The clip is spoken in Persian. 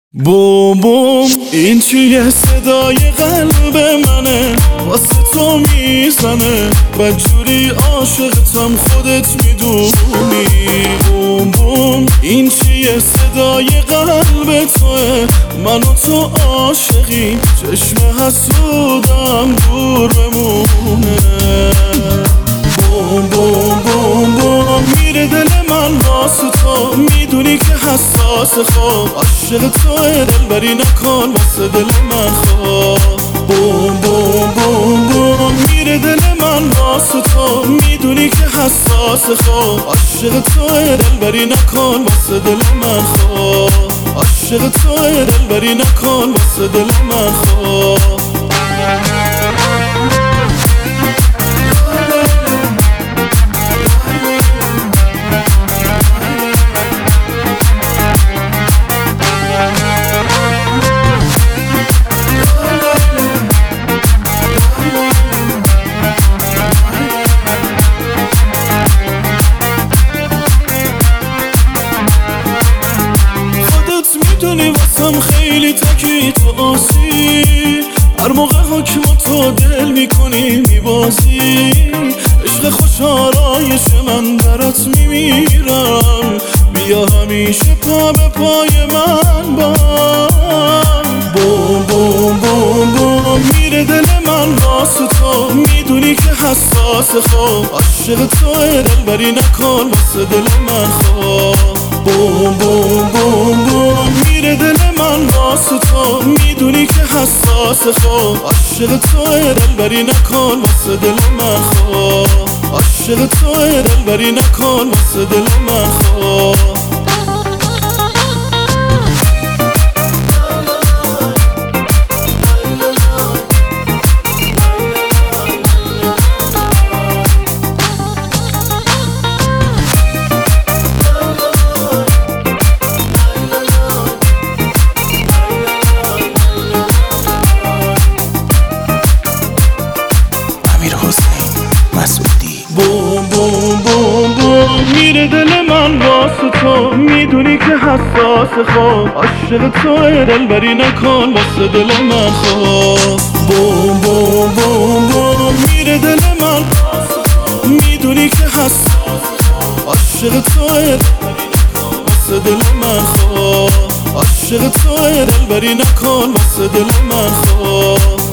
بوم بوم این چیه؟ صدای قلب منه واسه تو میزنه بدجوری عاشقتم خودت میدونی. بوم بوم این چیه؟ صدای قلب توه من و تو عاشقی چشم حسودم دور بمونه. بوم بوم بوم بوم میره دل من واسه تو میدونی که حساس خواب عاشق توه دلبری نکن واسه دل من خواب. بوم بوم بوم بوم میره دل من واسه تو میدونی که حساس خواب عاشق توه دلبری نکن واسه دل من خواب. عاشق توه دلبری نکن واسه دل من خواب. میدونی واسم خیلی تکی تو آسی هر موقع حکم تو دل میکنی میبازی عشق خوشحالایش من برات میمیرم بیا همیشه پا به پای من بام. بوم بوم بوم بوم میره دل من واسه تو میدونی که حساس خواب عاشق توه دلبری نکن واسه دل من خواب. بوم بوم بوم بوم میره دل من واسه تو میدونی که حساس خواب عاشق توه دلبری نکن واسه دل من خواب. عاشق توه دلبری نکن واسه دل من خواب. بوم بوم بوم بوم میره دل من واسه تو میدونی که حساس خواب عاشق توه دلبری نکن واسه دل من خواب. بوم بوم بوم بوم میره دل من میدونی که حساس عاشق توه واسه دل من خواب. عاشق توه دلبری نکن واسه دل من خواب.